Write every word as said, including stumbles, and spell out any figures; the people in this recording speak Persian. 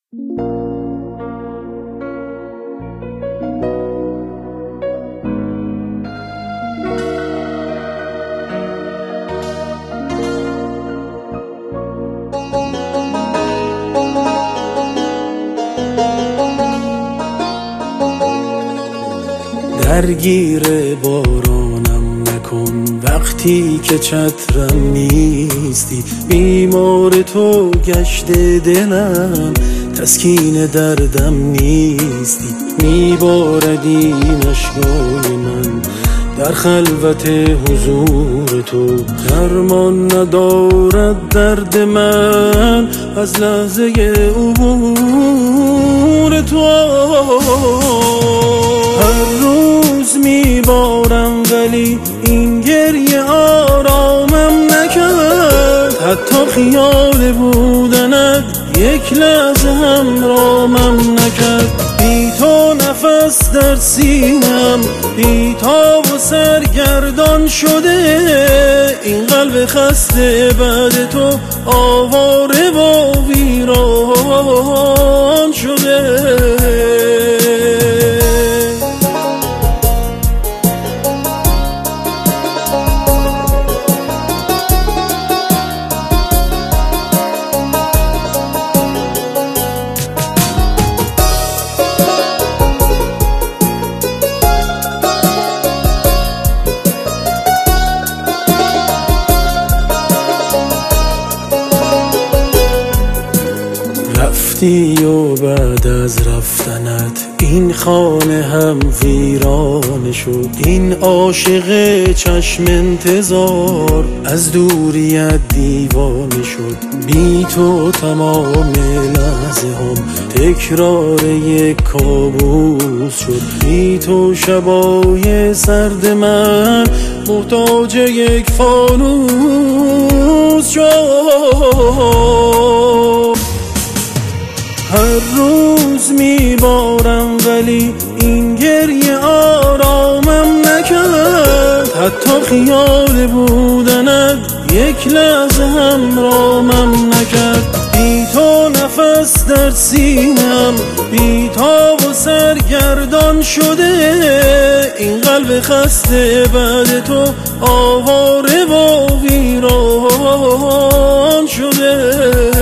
درگیر بارانم نکن وقتی که چترم نیستی، بیمار تو گشته دلم تسکین دردم نیستی. میبارد این اشکای من در خلوت حضور تو، درمان ندارد درد من از لحظه عبور تو. هر روز میبارم ولی این گریه آرامم نکرد، حتی خیال بودنت یک لحظه هم رامم نکرد. بی تو نفس در سینم بی تاب و سرگردان شده، این قلب خسته بعد تو آواره و ویران شده. رفتی و بعد از رفتنت این خانه هم ویرانه شد. این عاشق چشم انتظار از دوریت دیوانه شد. بی تو تمام لحظه هم تکرار یک کابوس شد. بی تو شبای سرد من محتاج یک فانوس شد. هر روز میبارم ولی این گریه آرامم نکرد، حتی خیال بودنت یک لحظه هم رامم نکرد. بی تو نفس در سینم بی تاب و سرگردان شده، این قلب خسته بعد تو آواره و ویران شده.